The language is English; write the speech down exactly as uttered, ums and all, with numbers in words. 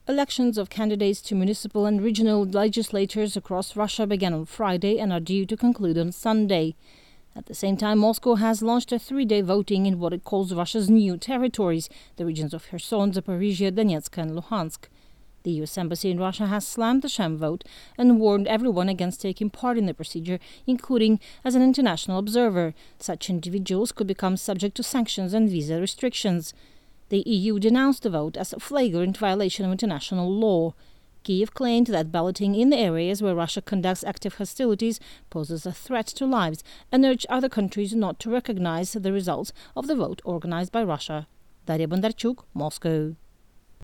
Elections of candidates to municipal and regional legislatures across Russia began on Friday and are due to conclude on Sunday. At the same time, Moscow has launched a three-day voting in what it calls Russia's new territories, the regions of Kherson, Zaporizhia, Donetsk and Luhansk. The U S Embassy in Russia has slammed the sham vote and warned everyone against taking part in the procedure, including as an international observer. Such individuals could become subject to sanctions and visa restrictions. The E U denounced the vote as a flagrant violation of international law. Kyiv claimed that balloting in the areas where Russia conducts active hostilities poses a threat to lives and urged other countries not to recognize the results of the vote organized by Russia. Daria Bondarchuk, Moscow.